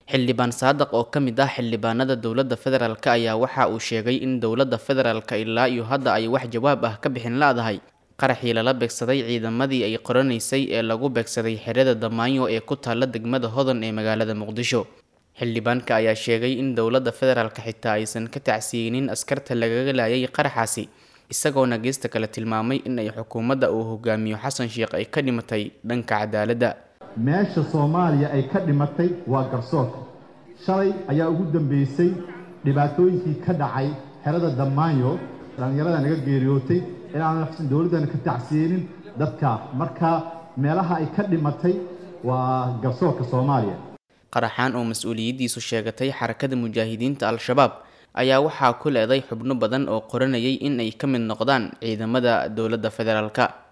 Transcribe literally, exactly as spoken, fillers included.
xildhibaan Saadaq oo ka mid ah xildhibaanada dowladda federaalka ayaa waxa uu sheegay in dowladda federaalka ilaa iyo hadda ay wax jawaab ah ka bixin laadahay qaraxii lala beegsaday ciidamadii ay qoranaysay ee lagu beegsaday xerada Damaanyo ee ku taala degmada Hodan ee magaalada Muqdisho. xildhibaanka ayaa sheegay in dowladda federaalka xitaa aysan ka tacsiinin askarta lagaga laayay qaraxaasi, isagoona geesta kale tilmaamay in ay xukuumadda uu hogaamiyo Xasan Sheekh ay ka dhimatay dhanka cadaaladda. meesha Soomaaliya ay ka dhimatay waa garsoorka. shalay ayaa ugu dambeysay dhibaatooyinkii ka dhacay xerada Damaanyo, dhalinyarada naga geeriyootay in aan nafsin dowladana ka tacsiinin dadka. marka meelaha ay ka dhimatay waa garsoorka Soomaaliya. qaraxan oo mas'uuliyadiisu sheegatay xarakada mujaahidiinta Al-Shabaab ayaa waxaa ku leeday xubno badan oo qoranayay in ay ka mid noqdaan ciidamada dowladda federaalka.